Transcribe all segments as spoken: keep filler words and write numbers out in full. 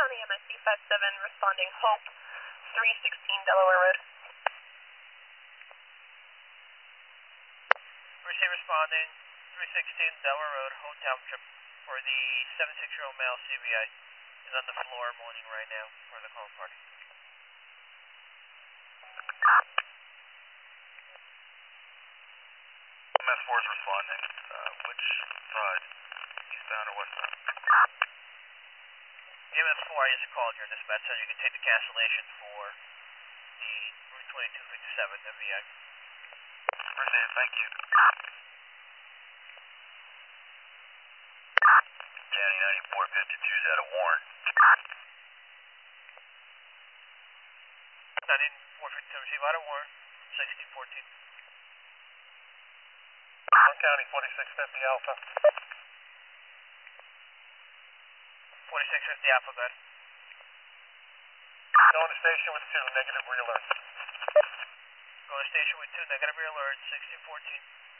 County, M S C five seven, responding Hope, three sixteen Delaware Road. Receive responding, three sixteen Delaware Road, Hope Township, for the seventy-six-year-old male C V I. Is on the floor moaning right now for the call party. M S four is responding. Uh, which side? Eastbound or westbound? M S four, I just called your dispatch, so you can take the cancellation for the Route twenty-two fifty-seven M V I. Appreciate it, thank you. County ninety-four fifty-two is out of Warren. ninety-four fifty-two, receive out of Warren, sixteen fourteen. Warren County forty-six fifty Alpha. forty-six fifty Alpha, good. Going to station with two, negative rear alert. Going to station with two, negative rear alert, sixteen fourteen.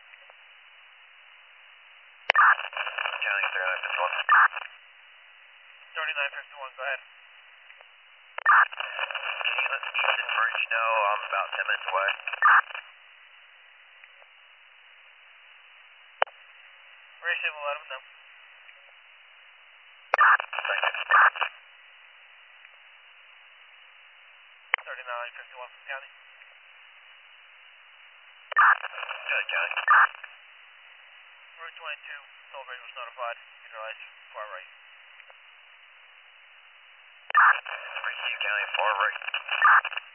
County thirty-nine fifty-one. thirty-nine fifty-one, go ahead. Can you let Easton Bridge know I'm about ten minutes away? Receive, we'll let him know. Thank you. thirty-nine fifty-one from County. Good, County. Route twenty-two, toll bridge was notified. Neutralize, far right. Receive, County, far right.